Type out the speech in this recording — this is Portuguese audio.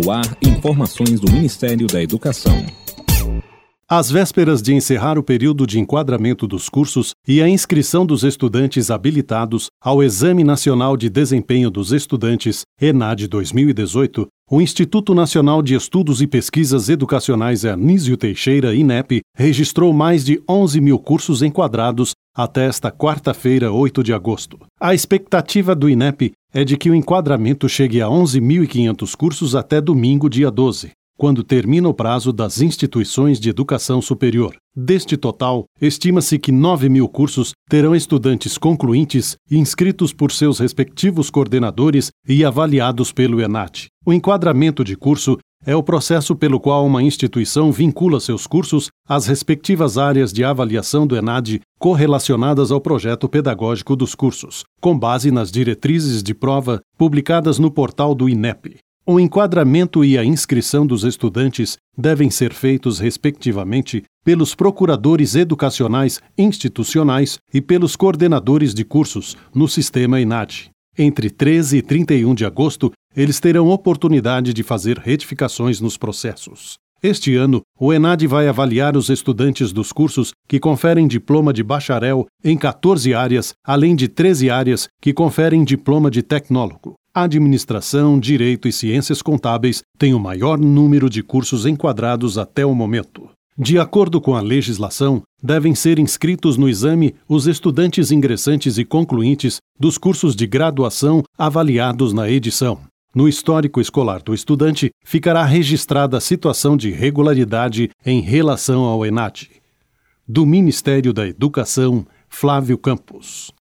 No ar, informações do Ministério da Educação. Às vésperas de encerrar o período de enquadramento dos cursos e a inscrição dos estudantes habilitados ao Exame Nacional de Desempenho dos Estudantes, ENAD 2018, o Instituto Nacional de Estudos e Pesquisas Educacionais Anísio Teixeira, INEP, registrou mais de 11 mil cursos enquadrados até esta quarta-feira, 8 de agosto. A expectativa do INEP é de que o enquadramento chegue a 11.500 cursos até domingo, dia 12. Quando termina o prazo das instituições de educação superior. Deste total, estima-se que 9 mil cursos terão estudantes concluintes inscritos por seus respectivos coordenadores e avaliados pelo ENAD. O enquadramento de curso é o processo pelo qual uma instituição vincula seus cursos às respectivas áreas de avaliação do ENAD correlacionadas ao projeto pedagógico dos cursos, com base nas diretrizes de prova publicadas no portal do INEP. O enquadramento e a inscrição dos estudantes devem ser feitos, respectivamente, pelos procuradores educacionais institucionais e pelos coordenadores de cursos no sistema ENAD. Entre 13 e 31 de agosto, eles terão oportunidade de fazer retificações nos processos. Este ano, o ENAD vai avaliar os estudantes dos cursos que conferem diploma de bacharel em 14 áreas, além de 13 áreas que conferem diploma de tecnólogo. Administração, Direito e Ciências Contábeis têm o maior número de cursos enquadrados até o momento. De acordo com a legislação, devem ser inscritos no exame os estudantes ingressantes e concluintes dos cursos de graduação avaliados na edição. No histórico escolar do estudante, ficará registrada a situação de regularidade em relação ao ENAD. Do Ministério da Educação, Flávio Campos.